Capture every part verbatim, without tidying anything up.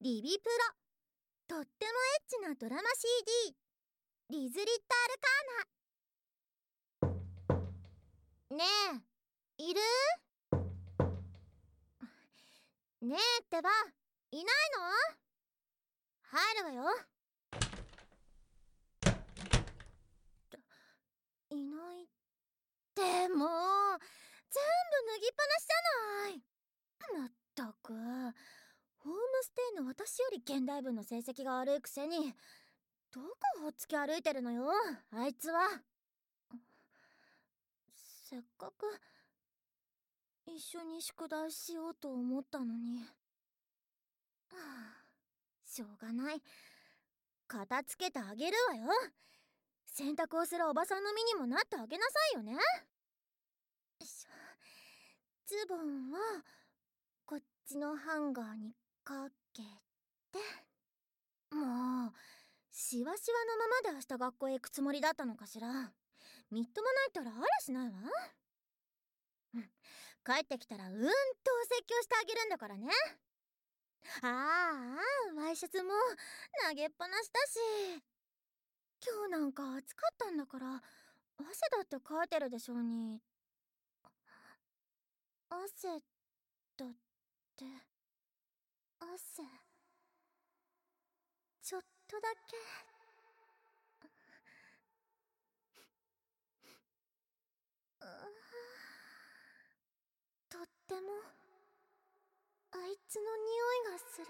リビプロ、とってもエッチなドラマ シーディー、リズリット・アルカーナ。ねえ、いる？ねえってば、いないの？入るわよ。いないって、もう全部脱ぎっぱなしじゃない。まったく、ホームステイの私より現代文の成績が悪いくせに、どこほっつき歩いてるのよ、あいつは。せっかく一緒に宿題しようと思ったのに。はあ、しょうがない。片付けてあげるわよ。洗濯をするおばさんの身にもなってあげなさいよね。よいしょ。ズボンはこっちのハンガーにかけて。もうしわしわのままで明日学校へ行くつもりだったのかしら。みっともないったらありゃしないわ。うん、帰ってきたらうんとお説教してあげるんだからね。ああ、ワイシャツも投げっぱなしだし。今日なんか暑かったんだから汗だってかいてるでしょうに。汗だって汗ちょっとだけ。とってもあいつの匂いがする。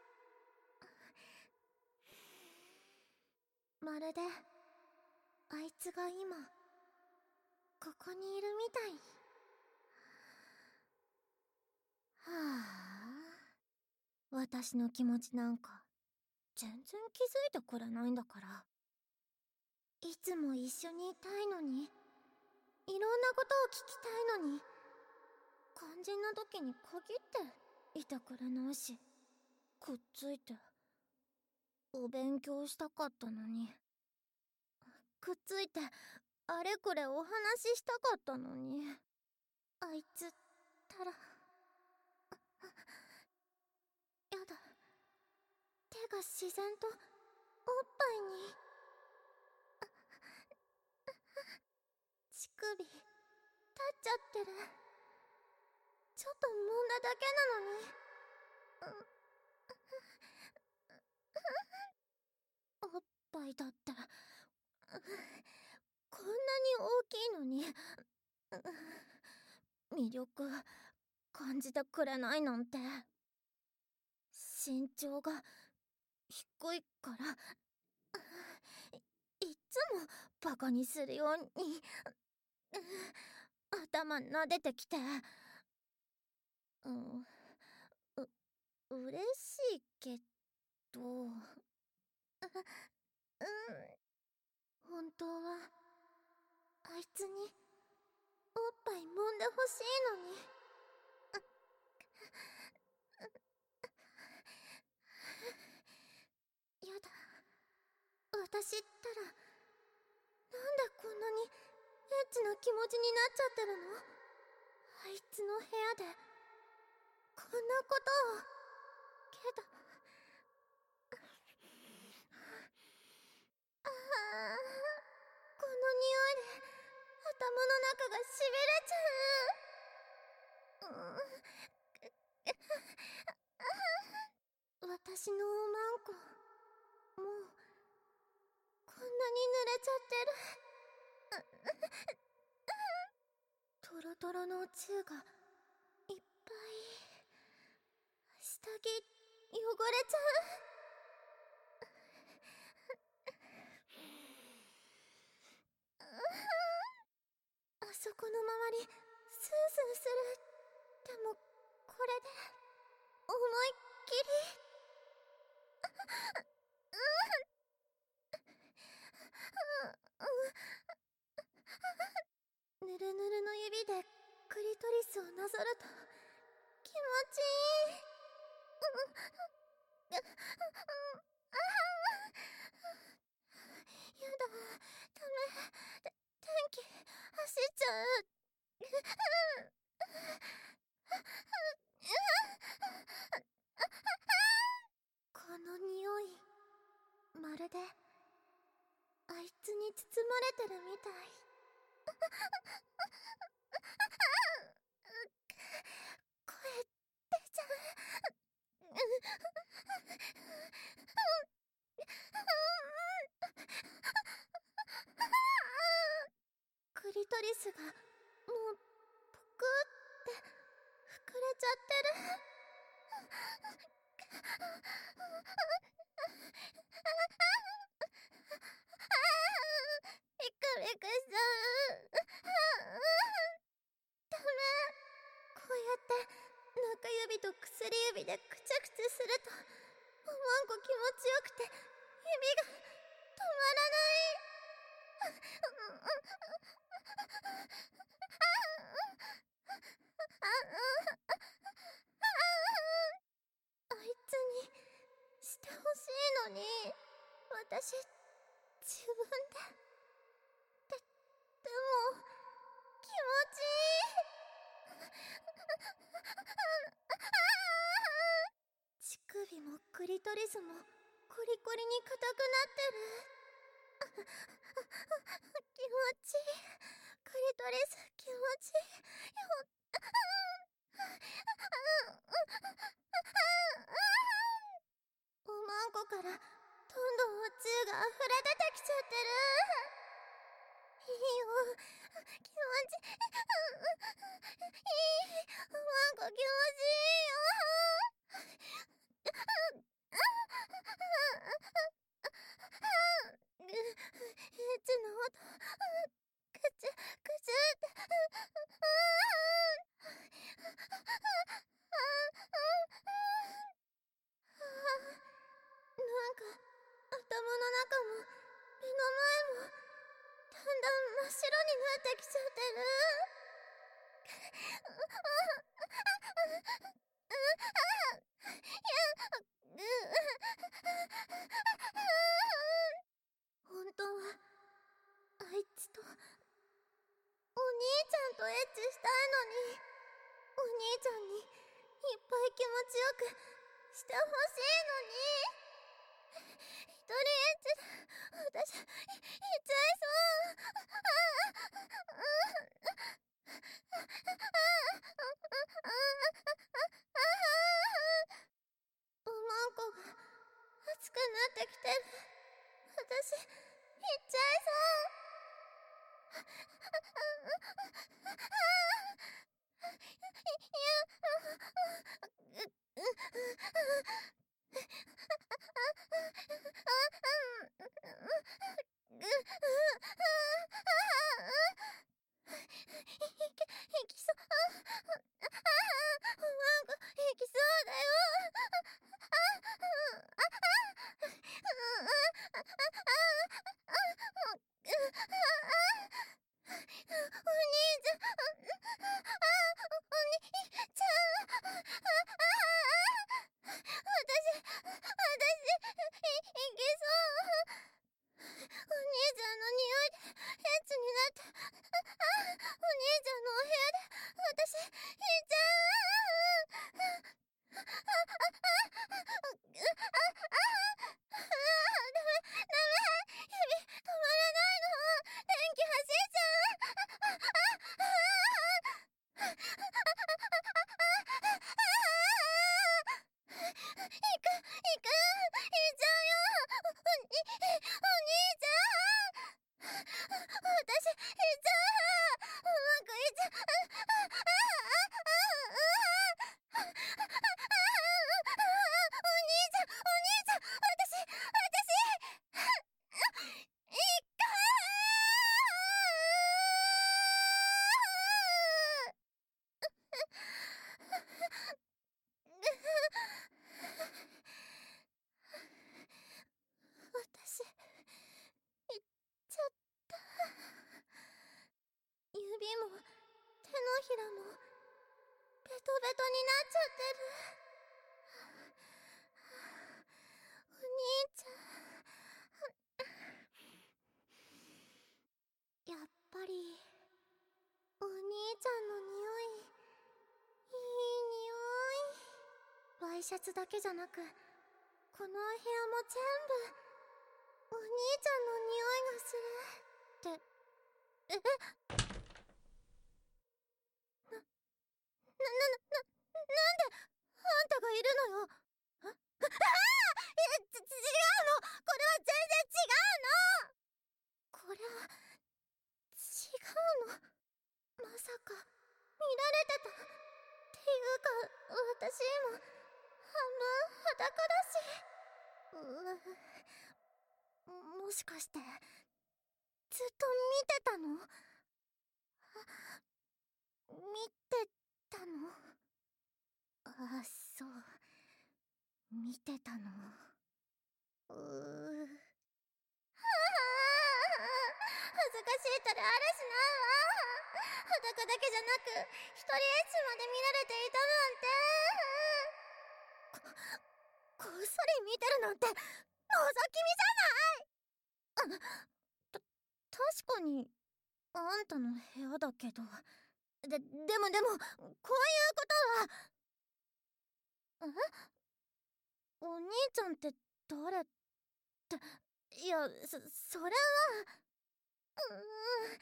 まるであいつが今ここにいるみたい。はあ、私の気持ちなんか全然気づいてくれないんだから。いつも一緒にいたいのに、いろんなことを聞きたいのに、肝心な時に限っていてくれないし、くっついてお勉強したかったのに、くっついてあれこれお話ししたかったのに。あいつったらやだ。手が自然とおっぱいに。乳首立っちゃってる。ちょっと揉んだだけなのに。おっぱいだってこんなに大きいのに魅力感じてくれないなんて。身長が低いからいっつもバカにするように頭撫でてきて。うん、う嬉しいけど、うん、本当はあいつにおっぱい揉んでほしいのに。やだ、私ったらなんでこんなにエッチな気持ちになっちゃってるの？あいつの部屋でこんなことを。けどああ、この匂いで頭の中がしびれちゃう。うん、私のおまんこもうこんなに濡れちゃってる。トロトロのおチューがいっぱい。下着汚れちゃう。あそこの周りスースーする。でもこれで思いっきり。ぬるぬるの指でクリトリスをなぞると気持ちいい。 まるであいつに包まれてるみたい。声出ちゃう。クリトリスがもうぷくって膨れちゃってる。びっくりくしちゃう。ダメ。こうやって中指と薬指でくちゃくちゃするとおまんこ気持ちよくて指が止まらない。あいつにしてほしいのに私自分で。で、でも気持ちいい。乳首もクリトリスもコリコリに硬くなってる。気持ちいい。クリトリス気持ちいいよ。おまんこからどんどんおつゆが溢れ出てきちゃってる。いいよ。気持ちいい。おまんこ気持ちいいよ。エッチの音、くちゅくちゅって。なんか頭の中も目の前もだんだん真っ白になってきちゃってる。本当はあいつとお兄ちゃんとエッチしたいのに、お兄ちゃんにいっぱい気持ちよくしてほしいのに。一人エッチで私いっちゃいそう。おまんこが熱くなってきてる。私いっちゃいそう。いきそう。おまんこいきそうだよ。お兄ちゃん、お兄ちゃん、私、私、いけそう。お兄ちゃんの匂いでエッチになって、お兄ちゃんのお部屋で私、いっちゃう。ダメ、ダメ、指止まらないの。電気走っちゃう。行く、行く、行っちゃうよ。お、おに、お兄ちゃん。私、行っちゃう。うまくいっちゃう。お兄ちゃん、お兄ちゃん、私、私、いっか私、行っちゃった。指も手のひらもベトベトになっちゃってる。お兄ちゃん。やっぱりお兄ちゃんの匂い、いい匂い。ワイシャツだけじゃなくこのお部屋も全部お兄ちゃんの匂いがするって。え、な、な、な、な、なんであんたがいるのよ。あ、ああえ、ち、ち違うの。これは全然違うの。これは違うの。まさか見られてたっていうか、私今半分裸だし。う、もしかしてずっと見てたの？見てたの？あ、そう、見てたの。うー。はあ、恥ずかしいったらあるしなあ。裸だけじゃなく一人エッチまで見られていたなんて。こ、こっそり見てるなんて覗き見じゃない。あ、た、確かにあんたの部屋だけど。で、でもでもこういうことは。え、お兄ちゃんって誰って。いや、そ、それは。うーん。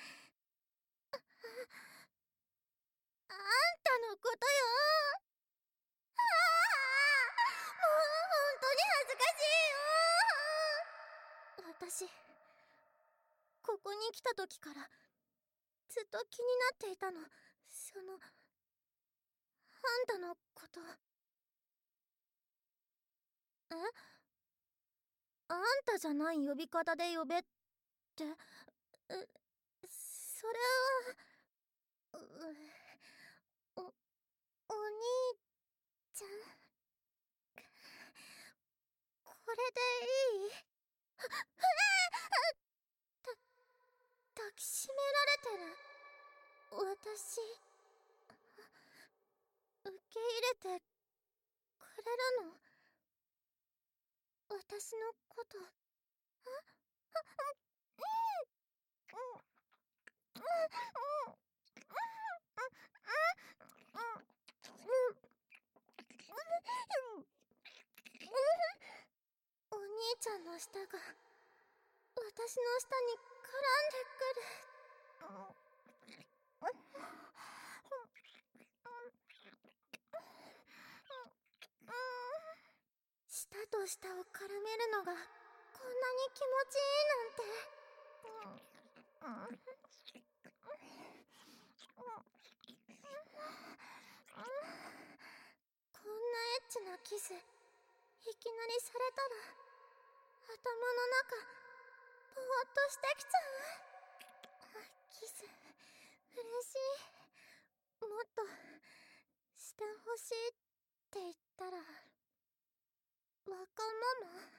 あんたのことよ。ああ、もう本当に恥ずかしいよ。私、ここに来た時からずっと気になっていたの。その、あんたのこと。え？あんたじゃない呼び方で呼べって。え、それは。う、お、お兄ちゃん。これでいい？た、抱きしめられてる。私、受け入れてくれるの？私のこと。あ、あ、うん、うん、うん、うん、うん、うん、お兄ちゃんの舌が私の舌に絡んでくる。舌と舌を絡めるのがこんなに気持ちいいなんて。こんなエッチなキスいきなりされたら頭の中ぼーっとしてきちゃう。キス嬉しい。もっとしてほしいって言ったらわがまま。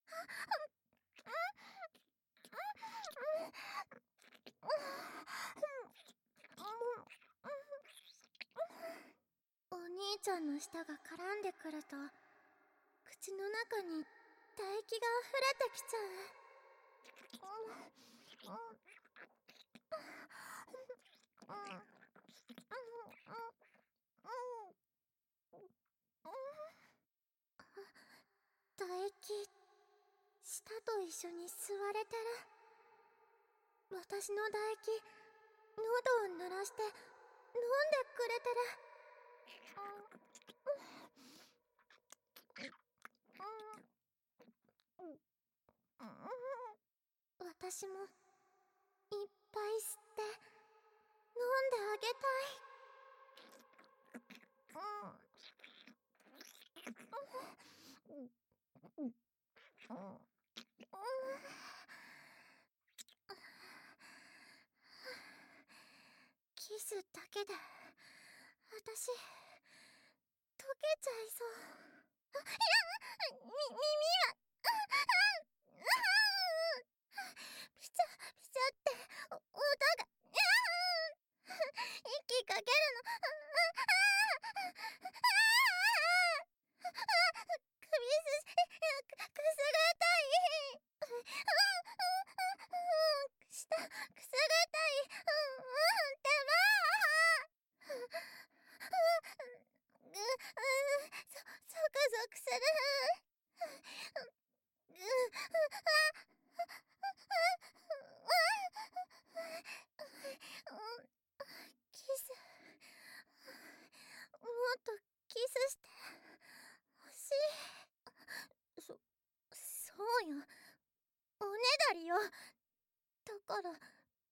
お兄ちゃんの舌が絡んでくると口の中に唾液が溢れてきちゃう。唾液、舌と一緒に吸われてる。私の唾液、喉を鳴らして飲んでくれてる。私もいっぱい吸って飲んであげたい。キスだけで私溶けちゃいそう。あ、いや、み、耳は。ピチャピチャってお音が。息かけるの。首すし、く、くすぐったい。舌、くすぐったい。うん、うんってば。ぐ、うん、そ、ゾクゾクする。ぐ、あ、 うよ。おねだりよ。だからね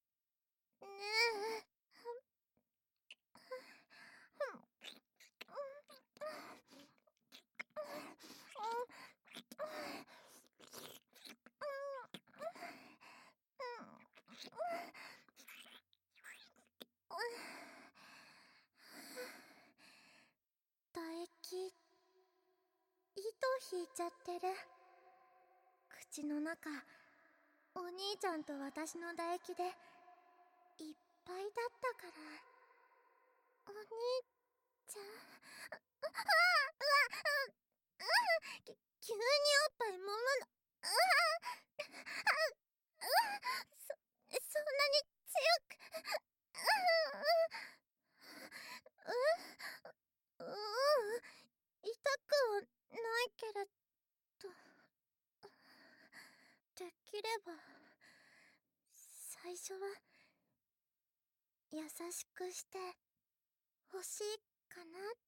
え。唾液、糸引いちゃってる。口の中、お兄ちゃんと私の唾液でいっぱいだったから。お兄ちゃん、ああ、うわ、うわ、き急におっぱい揉むの。うわ、あ、うわ、そ、そんなに強く、う、う、う、うん、痛くはないけれど、できれば最初は優しくしてほしいかなって。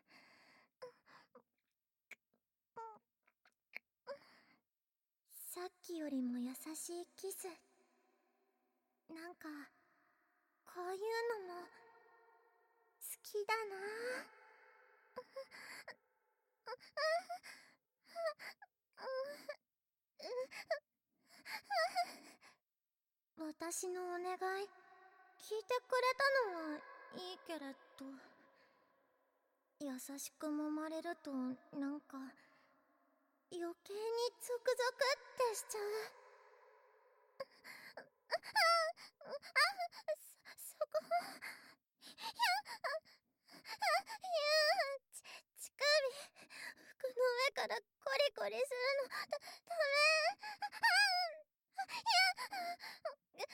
さっきよりも優しいキス、なんかこういうのも好きだな。私のお願い聞いてくれたのはいいけれど、優しく揉まれるとなんか余計にゾクゾクってしちゃう。あ、そ、そこ、ひゃ、ひゃ、ち、乳首、服の上からコリコリするの、だ、ダメ。ひゃ、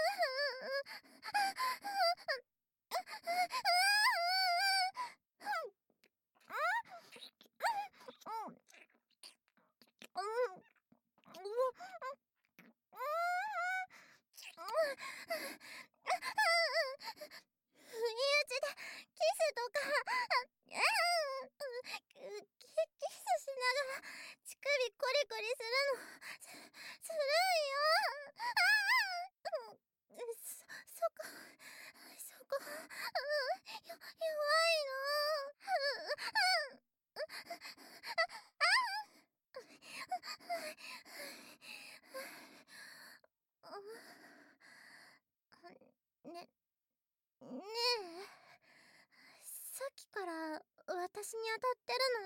不意打ちでキスとか、キ、キスしながら乳首コリコリするの、す、するんよ。そ、そこ、そこ、よ、弱いの。ね、ねえ、さっきから私に当たってるのって、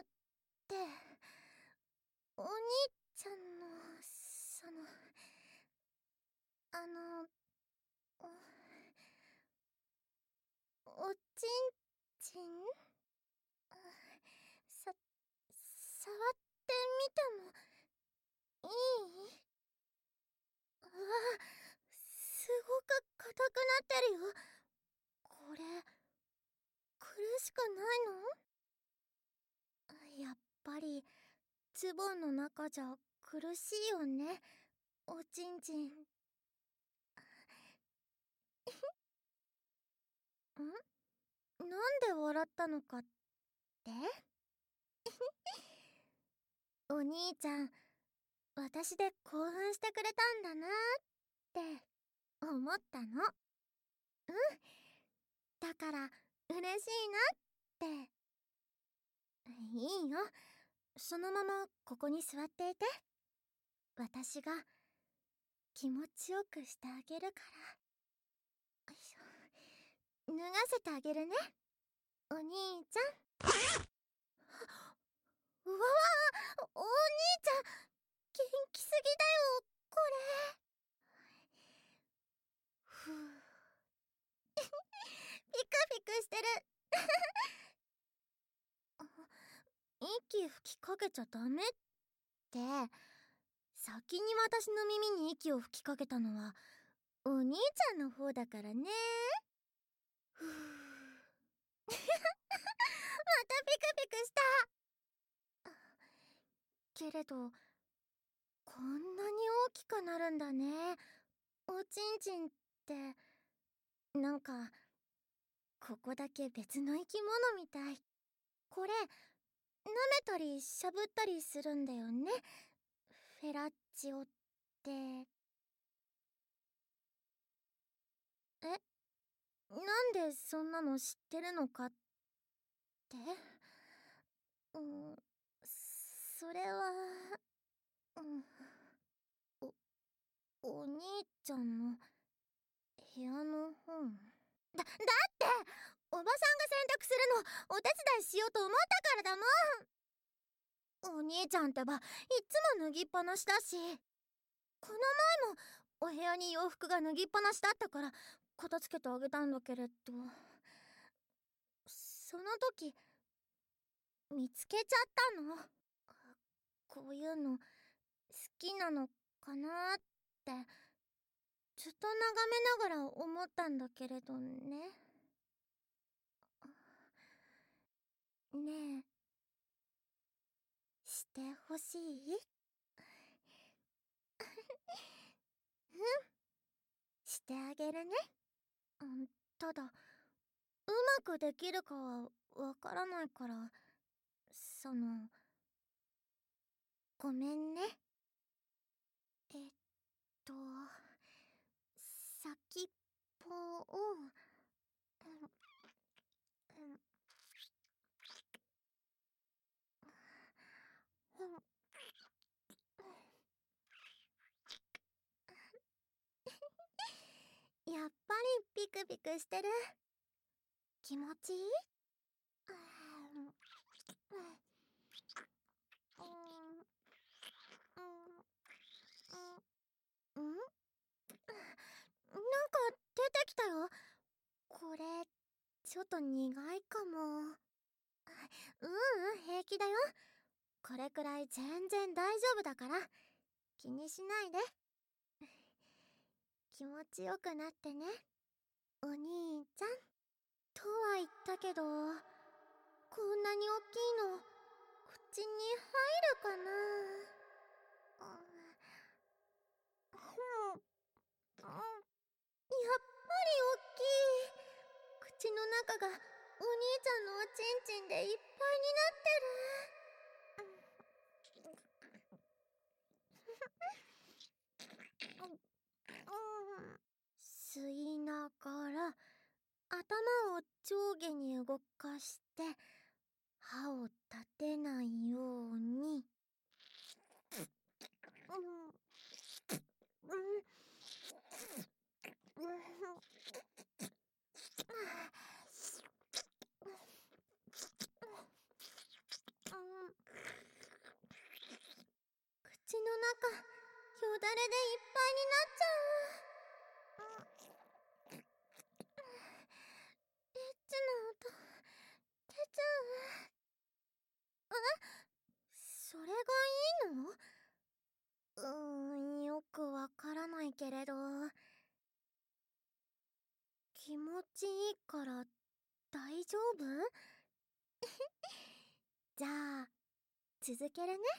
お兄ちゃんの、その、あの、お、おちんちん？さ、触ってみてもいい？うわ、すごく硬くなってるよ。これ、苦しくないの？やっぱり、ズボンの中じゃ苦しいよね、おちんちん。ん？なんで笑ったのかってお兄ちゃん、私で興奮してくれたんだなって思ったの。うん。だから、嬉しいなって。いいよ。そのままここに座っていて。私が気持ちよくしてあげるから。よいしょ。脱がせてあげるね。お兄ちゃん。うわわ、お兄ちゃん、元気すぎだよ、これ。ふう。ピクピクしてる。息吹きかけちゃダメって。先に私の耳に息を吹きかけたのはお兄ちゃんの方だからね。ふう。またピクピクした。けれど、こんなに大きくなるんだね、おちんちんって。なんかここだけ別の生き物みたい。これめたりしゃぶったりするんだよね、フェラチオって。え、なんでそんなの知ってるのかって。うん、それは、うん、お、お兄ちゃんの部屋の本だ、だっておばさんが洗濯するのお手伝いしようと思ったからだもん。お兄ちゃんってばいっつも脱ぎっぱなしだし、この前もお部屋に洋服が脱ぎっぱなしだったから片付けてあげたんだけれど、その時見つけちゃったの。こういうの好きなのかなってずっと眺めながら思ったんだけれどね。ねえ、してほしい？うん、してあげるね。うん、ただうまくできるかはわからないから、その、ごめんね。えっと先っぽを、うん、うん、うん、やっぱりピクピクしてる。気持ちいい？うん、うん、うん、うん、うん、なんか出てきたよ。これちょっと苦いかも。ううん、平気だよ。これくらい全然大丈夫だから気にしないで。気持ちよくなってね、お兄ちゃん。とは言ったけど、こんなに大きいの口に入るかな。うん、うん、やっぱり大きい。口の中がお兄ちゃんのおちんちんでいっぱいになってる。うん、吸いながら頭を上下に動かして歯を立てないように。うん、うん、うん、口の中よだれでいっぱいになっちゃう。エッチな音出ちゃう。え、それがいいの？うーん、よくわからないけれど、気持ちいいから大丈夫？じゃあ続けるね。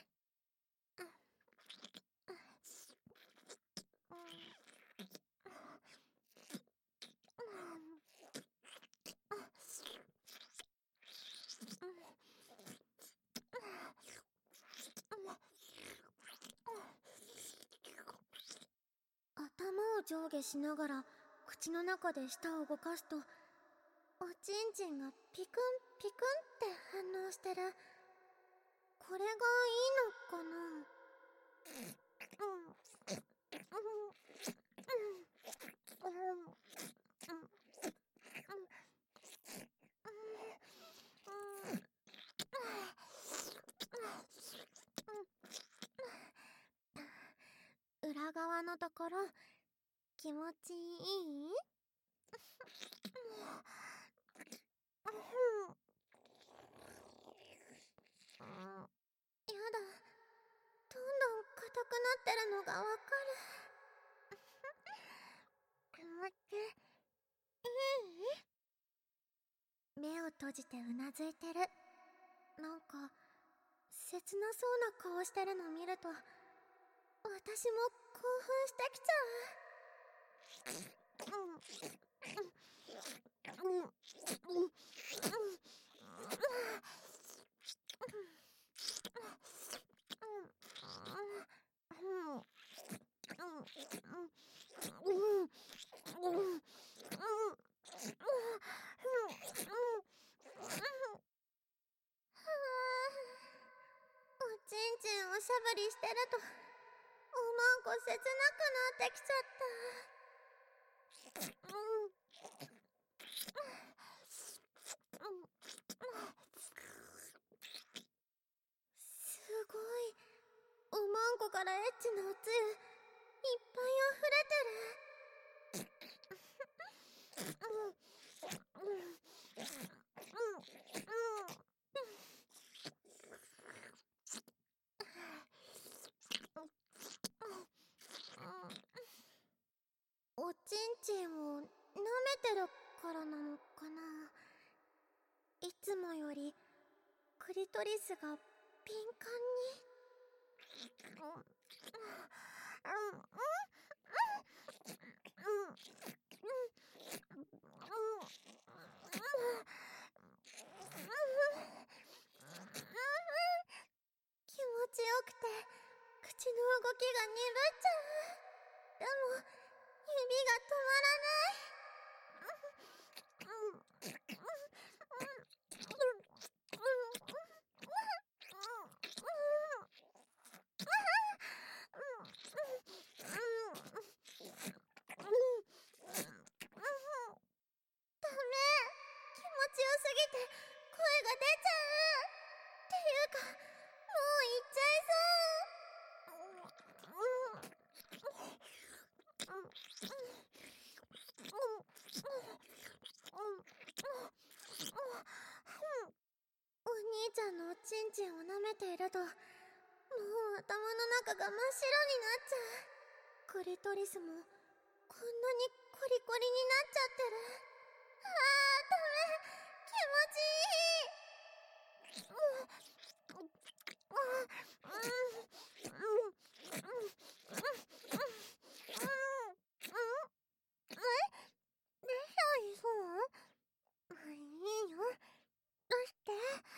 頭を上下しながら口の中で舌を動かすと、おちんちんがピクンピクンって反応してる。これがいいのかな。うん、うん、うん、うん、裏側のところ気持ちいい？やだ、どんどん硬くなってるのがわかる。気持ちいい？目を閉じてうなずいてる。なんか切なそうな顔してるの見ると私も興奮してきちゃう。うん、うん、うん、うん、うん、うん、 おちんちんおしゃぶりしてるとおまんこ切なくなってきちゃった。すごい、おまんこからエッチなおつゆいっぱい溢れてる。おちんちんを舐めてるからなのかな。いつもよりクリトリスが敏感に。気持ちよくて口の動きが鈍っちゃう。でも指が止まらない。ダメ、気持ちよすぎて声が出ちゃう。っていうか、もう行っちゃいそう。お兄ちゃんのおちんちんを舐めていると、もう頭の中が真っ白になっちゃう。クリトリスもこんなにコリコリになっちゃってる。あー、ダメ、気持ちいい。え、でしょいそう？いいよ、出して。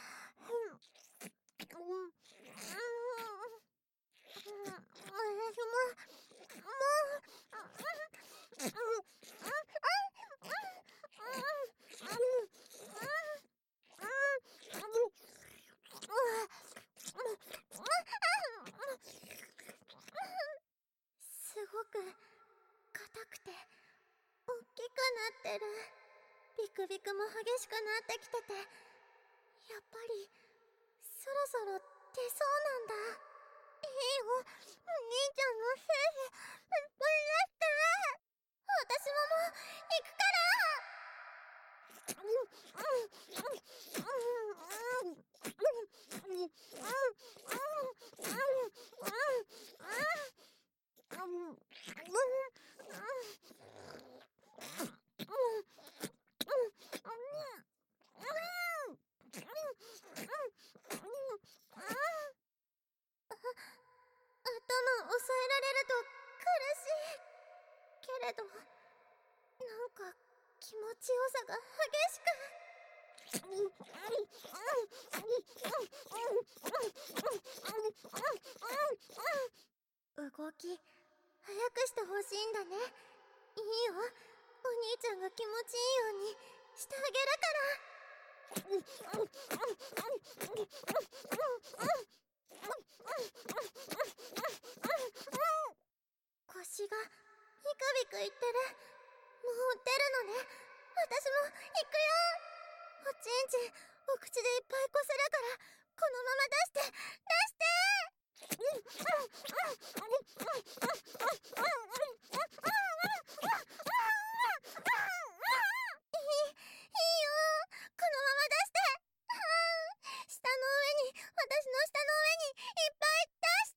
私も、もすごく硬くて大きくなってる。ビクビクも激しくなってきてて、やっぱりそろそろ出そうなんだ。いいよ、お兄ちゃんの精子ぶっ放して。私ももう行くから。頭押さえられると苦しいけれど、なんか気持ちよさが激しく。動き早くしてほしいんだね。いいよ、お兄ちゃんが気持ちいいようにしてあげるから。腰がビクビクいってる。もう出るのね。私も行くよ。おちんちんお口でいっぱいこするから、このまま出して出して。いい、いいよ、このまま出して。下の上に、私の下の上にいっぱい出して。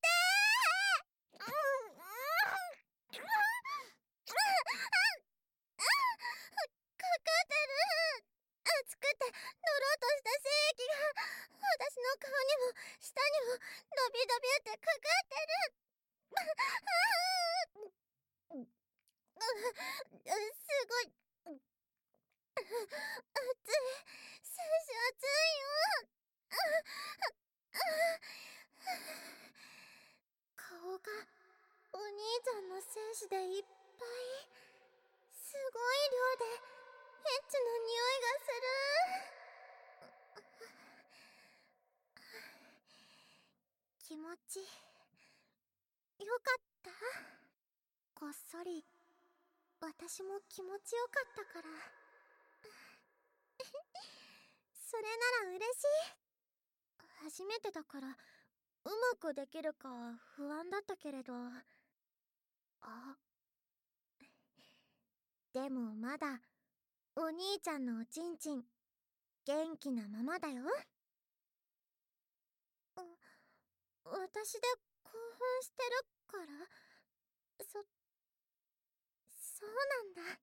かかってる。熱くてドロッとした精液が私の顔にも下にもドビドビってかかってる。すごい熱い。精子熱いよ。 がお兄ちゃんの精子でいっぱい。すごい量でエッチの匂いがする。気持ちよかった？こっそり私も気持ちよかったから。それなら嬉しい。初めてだからうまくできるか不安だったけれど。あ、でもまだお兄ちゃんのおちんちん元気なままだよ。私で興奮してるから？そそうなん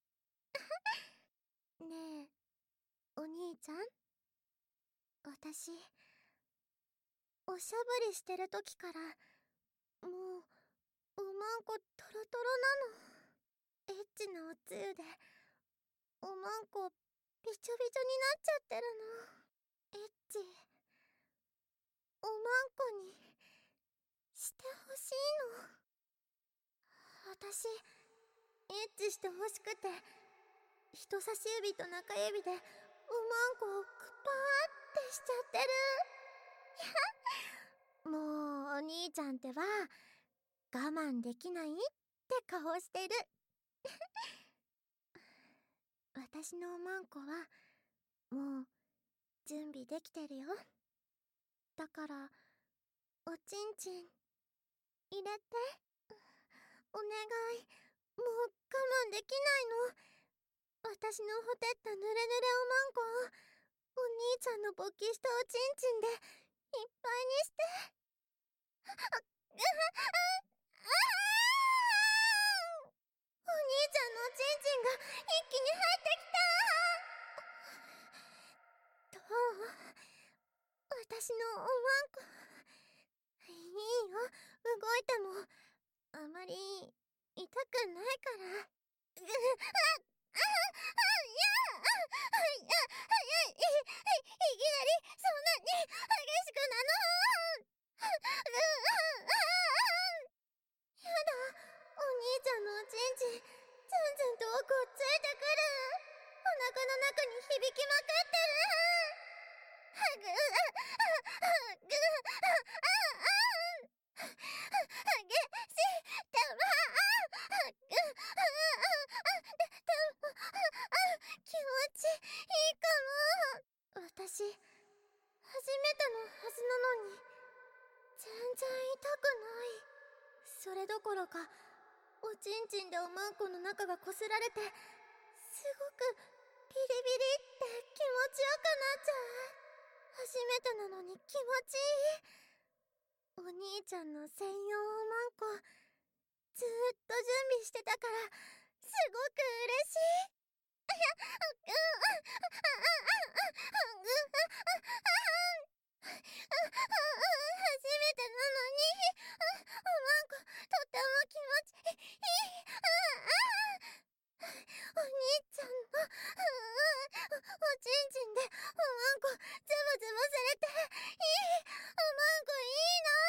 だ。ねえお兄ちゃん、私おしゃぶりしてる時からもうおまんこトロトロなの。エッチなおつゆでおまんこびちょびちょになっちゃってるの。エッチおまんこにしてほしいの。私エッチしてほしくて人差し指と中指でおまんこをクパーってしちゃってる。もうお兄ちゃんってば我慢できないって顔してる。私のおまんこはもう準備できてるよ。だからおちんちん入れて。お願い、もう我慢できないの。私のほてったぬれぬれおまんこをお兄ちゃんの勃起したおちんちんでいっぱいにして。あ、あ、あ、お兄ちゃんのおちんちんが一気に入ってきた。どう？私のおまんこいいよ、動いてもあまり痛くないから。うあああいやあいやいいいきなりそんなに激しくなの。やだ、お兄ちゃんのおちんちんずんずんとこっついてくる。お腹の中に響きまくってる。はぐああぐあああ激したまあぐあ気持ちいいかも。私初めてのはずなのに全然痛くない。それどころかおちんちんでおまんこの中がこすられてすごくビリビリって気持ちよくなっちゃう。初めてなのに気持ちいい。お兄ちゃんの専用おまんこずーっと準備してたからすごく嬉しい。いや、う、初めてなのにおまんことっても気持ちいい。お兄ちゃんのおちんちんでおまんこズボズボされていい。おまんこいいな。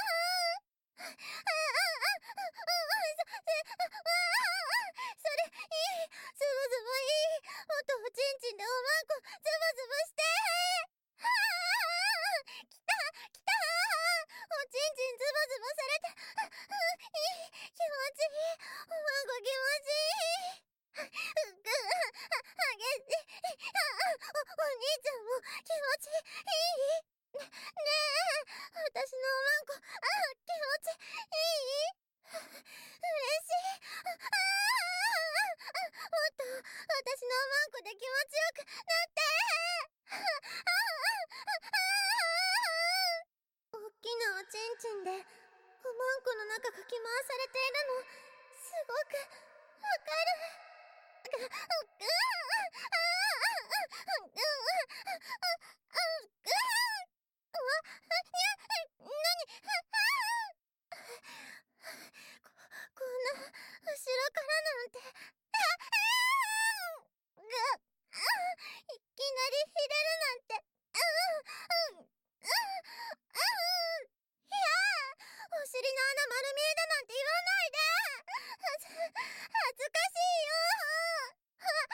それいい、ズボズボいい。もっとおちんちんでおまんこズボズボして。ああきたきた。おちんちんズボズボされていい、気持ちいい。おまんこ気持ちいい。ぐあ激しい。あおお兄ちゃんも気持ちいい。ねねえ私のおまんこあ気持ちいい。嬉しい。ああもっと私のおまんこで気持ちよくなって。おっきなおちんちんでおまんこの中かき回されているのすごくわかる。ぐぐあああぐぐわいやなにここんな後ろからなんて。ぐいきなりひれるなんて。うんうんうんうんいやお尻尻の穴丸見えだなんて言わないで。はず恥ずかしいよ。ああ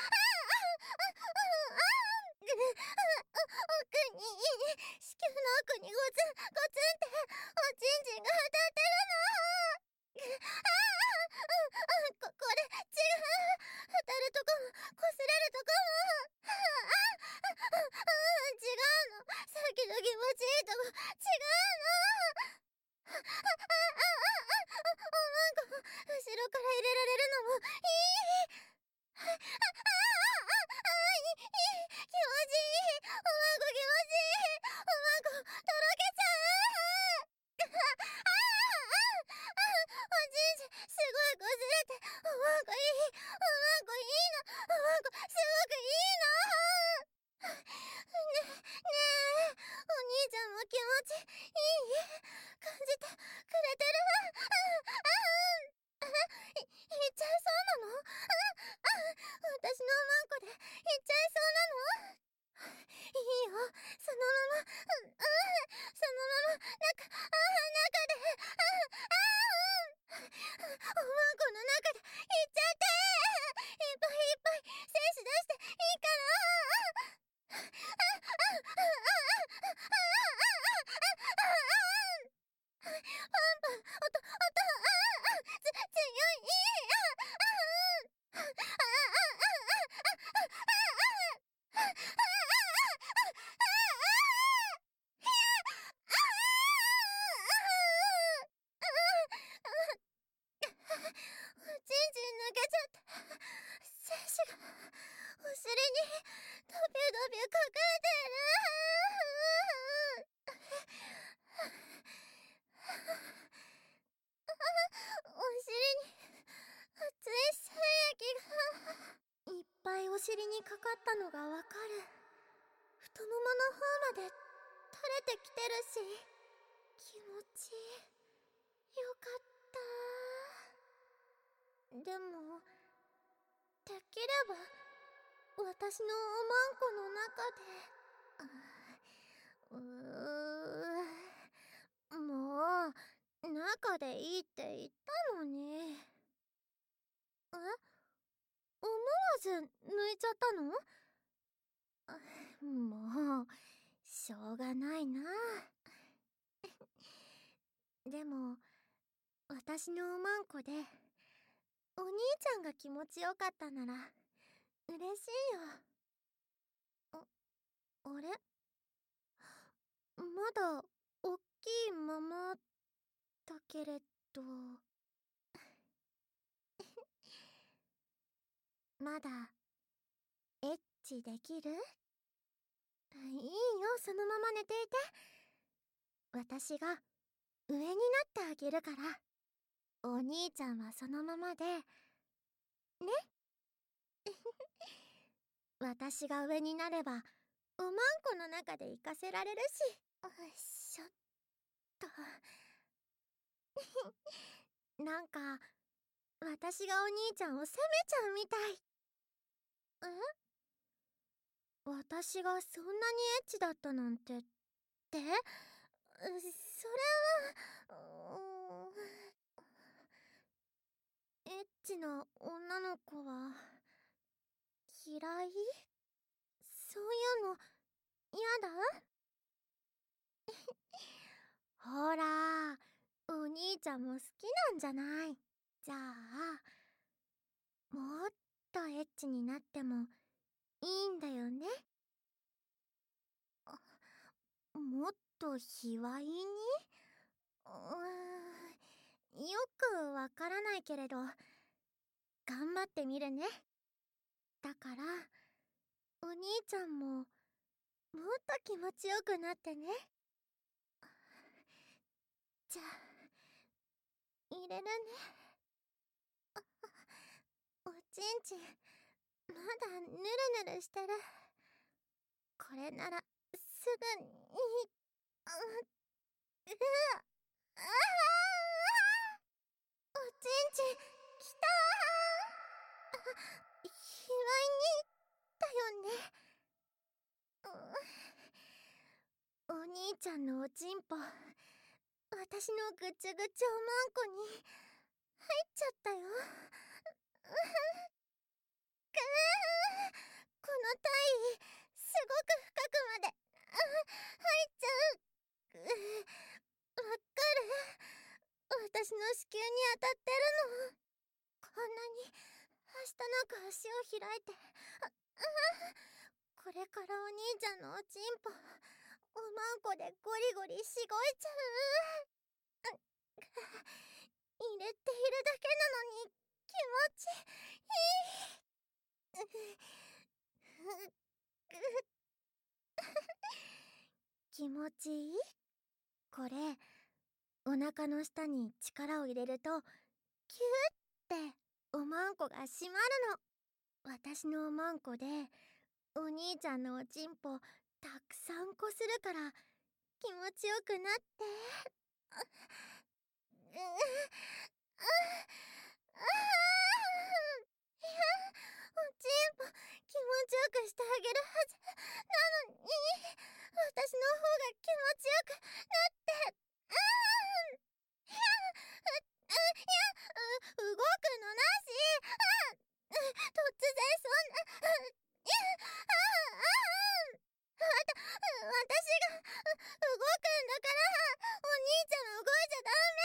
あ奥に子宮の奥にゴツンゴツンっておちんちんが当たってるの。ああここれ違う。当たるとこも擦れるとこも。ああ違うの。さっきの気持ちいいとこ違うの。ああああおまんこ後ろから入れられるのもいい。ああああいい気持ちいい。おまんこ気持ちいい。おまんことろけちゃう。あああおじいちすごいこすれておまんこいい。おまんこいいの。おまんこすごくいいの。ねねえお兄ちゃんも気持ちいい感じてくれてる。あああいいっちゃいそうなの。ああ私のおまんこでいっちゃいそうなの。いいよそのまま、うん、うん、そのまま中、ああ中で、ああ、ああ、おまんこの中でいっちゃって。いっぱいいっぱい精子出していいから。あああああああああああああああパンパン音音ああつ強い。あああああああああああああああああおちんちん抜けちゃって精子がお尻にドビュドビュかかってる。お尻に熱い精液がいっぱいお尻にかかったのがわかる。太ももの方まで垂れてきてるし気持ちよかった。でもできれば私のおまんこの中で、うーもう中でいいって言ったのに。え、思わず抜いちゃったの？もうしょうがないな。でも私のおまんこでお兄ちゃんが気持ちよかったなら嬉しいよ。あ、あれまだおっきいままだけれどまだエッチできる？いいよそのまま寝ていて。私が上になってあげるから。お兄ちゃんはそのままでね。私が上になればおまんこの中で行かせられるし。よいしょっとなんか私がお兄ちゃんを責めちゃうみたい。え？私がそんなにエッチだったなんてって？それは、うーん、エッチな女の子は嫌い？そういうの嫌だ？ほらお兄ちゃんも好きなんじゃない。じゃあもっとエッチになってもいいんだよね。もっと卑猥に？うーん、よくわからないけれど頑張ってみるね。だからお兄ちゃんももっと気持ちよくなってね。じゃあ入れるね。おちんちんまだヌルヌルしてる。これならすぐに、ううああおちんちんきたー。卑猥にだよね。お兄ちゃんのおちんぽ私私のぐちゅぐちゅおまんこに入っちゃったよ。くー、この体位すごく深くまで入っちゃう。くー、わかる。私の子宮に当たってるの。こんなにはしたなく足を開いて、あこれからお兄ちゃんのおちんぽおまんこでゴリゴリしごいちゃう。入れているだけなのに気持ちいい。気持ちいい？これお腹の下に力を入れるとキューっておまんこが締まるの。私のおまんこでお兄ちゃんのおちんぽたくさんこするから気持ちよくなって。うういや、おちんぽ気持ちよくしてあげるはずなのに、私の方が気持ちよくなって。いや、う、いや、う動くのなし。突然そんな、いや、ああ、わた、私が動くんだからお兄ちゃん動いちゃダメ。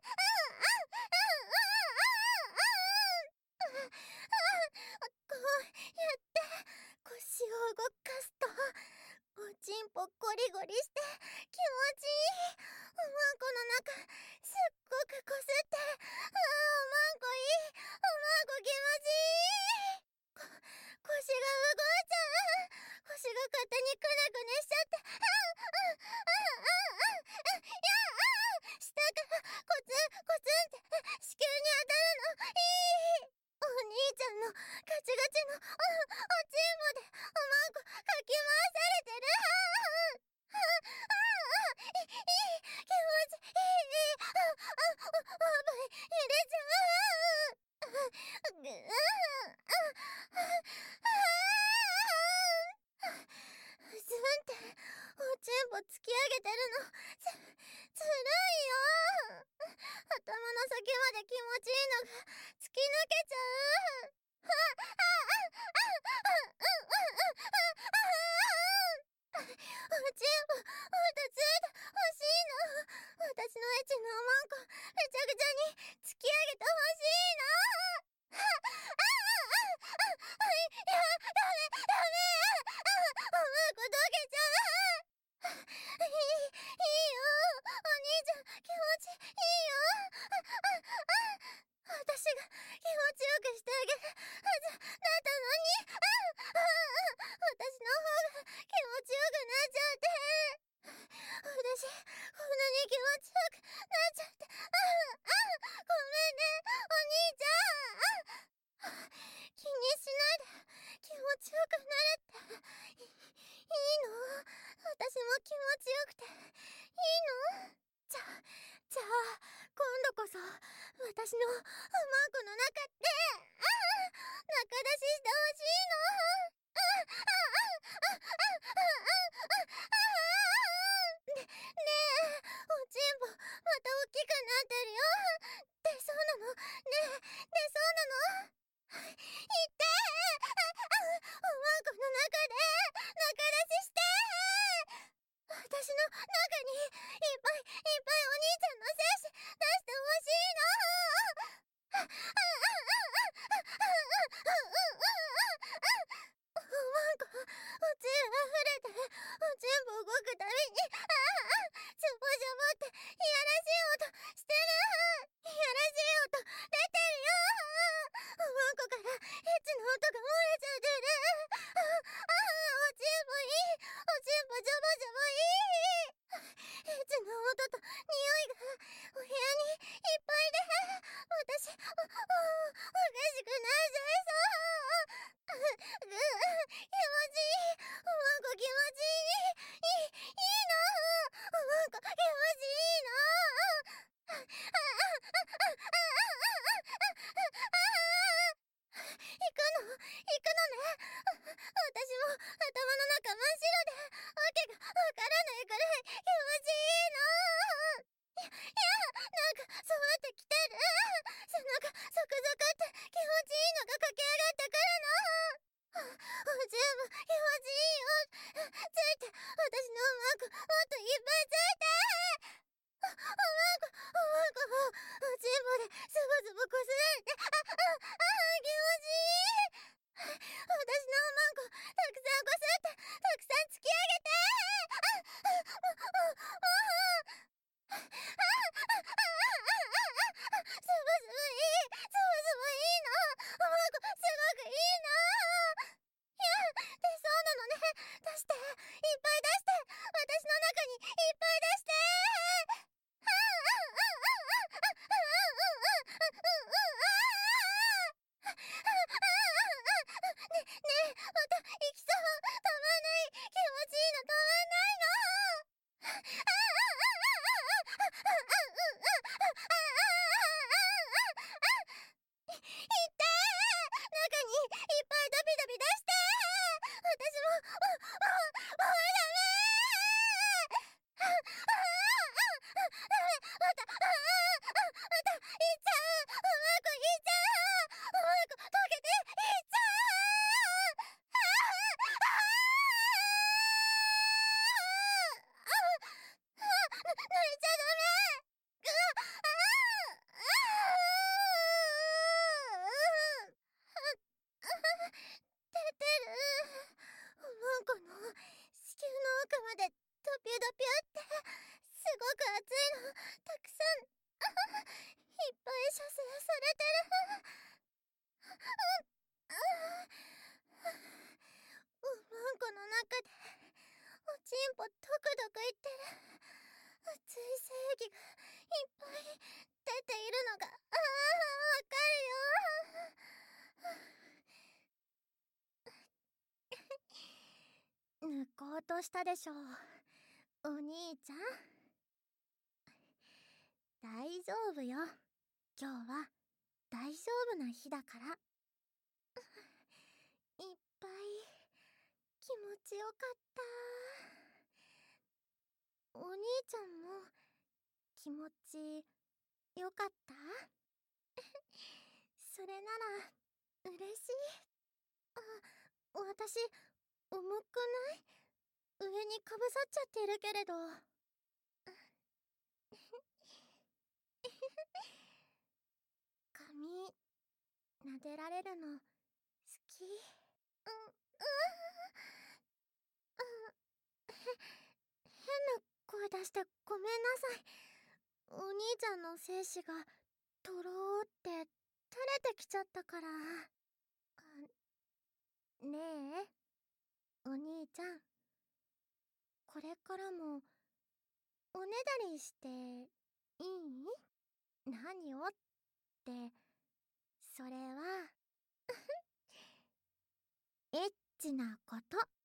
こうやって腰を動かすとおちんぽゴリゴリして気持ちいい。おまんこの中すっごくこすって、ああ、おまんこいい。おまんこ気持ちいい。こ腰が動いちゃう。腰が勝手にくねくねしちゃって、ああ、ああ、ああ、いや、ああ、下からコツンコツンって子宮に当たるのいい。お兄ちゃんのガチガチのお、おちんぽでおまんこかき回されてる。ああ、ああ、いい、いい、気持ちいい。ああ、お、おっぱい入れちゃう。ぐー、ああ、ずんっておちんぽ突き上げてるのつ、つらいよ。頭の先まで気持ちいいのが突き抜けちゃう。あ、あ、あ、あ、あ、あ、あ、あ、あ、あ、おちんぽもっとついてほしいの。私のエッチなおまんこめちゃくちゃに突き上げてほしいの。あ、あ、あ、あ、いや、ダメ、ダメ。あ、おまんこ溶けちゃう。いい、いいよ。お兄ちゃん気持ちいいよ。あ、あ、あ、私が気持ちよくしてあげるはずだったのに。あ、あ、私の方が気持ちよくなっちゃって。私こんなに気持ちよくなっちゃって。あ、あ、ごめんねお兄ちゃん。あ、気にしないで気持ちよくなれって。い、いいの？私も気持ちよくていいの？じゃ、じゃあ今度こそ私のおまんこの中って、ああ、中出ししてほしいの。あ、あ、あ、あ、あ、あ、あ、あ、あ、ね、ねえ、おちんぽまた大きくなってるよ。出そうなの？ねえ、出そうなの？言って。あ、あ、おまんこの中で中出しして。私の中にいっぱいいっぱいお兄ちゃんの精子出してほしいの。あ、あ、あ、あ、あ、あ、あ、あ、あ、あ、あ、あ、おまんこおつゆ溢れておちんぽ動くたびに、ああ、ジョボジョボっていやらしい音してる。いやらしい音出てるよ。おまんこからエッチな音が漏れちゃってる。ああ、おちんぽいい。おちんぽジョボジョボいい。エッチな音と匂いがお部屋にいっぱいで、私、お、お、おかしくなっちゃいそう。ぐー、気持ちいい。おまんこ気持ちいい。いい、いいの。おまんこ気持ちいいの。あ、あ、あ、あ、あ、あ、あ、あ、あ、行くの？行くのね。私も頭の中真っ白でわけがわからないくらい気持ちいいの。や、やこすられて、あ、あ、あ、気持ちいい。私のおまんこ、たくさんこすって、たくさん突き上げて。あ、あ、あ、あ、あ、あ、あ、あ、あ、あ、あ、あ、すごすごいい、すごすごいいいな。おまんこ、すごくいいな。いや、出そうなのね。出して、いっぱい出して、私の中にいっぱい出して。ね、ねえ、また行きそう。たまんない。気持ちいいのたまんないの。いってー、中にいっぱいダビダビ出してー。私も、お、お、おいダメー。あ、あ、あ、あ、ダメ、また、あ、あ、あ、また、いっちゃう。おまんこいっちゃう。おまんこ溶けていっちゃう。あ、あ、あ、あ、あ、あ、ぬ、濡れちゃダメ。ぐわ、あ、あ、あ、出てる。おまんこの子宮の奥までドピュドピュってすごく熱いのたくさん、あ、いっぱい射精されてる。あ、おまんこの中でおちんぽドクドクいってる熱い精液がいっぱい出ているのが、ああ、わかるよ。抜こうとしたでしょ、お兄ちゃん。大丈夫よ。今日は大丈夫な日だから。いっぱい気持ちよかった。お兄ちゃんも気持ちよかった？それなら嬉しい。あ、私重くない？上にかぶさっちゃってるけれど。髪撫でられるの好き？うん、うん、へ、変な声出してごめんなさい。お兄ちゃんの精子がとろーって垂れてきちゃったから。あ、ねえ、お兄ちゃん。これからもおねだりしていい？何をって、それはエッチなこと。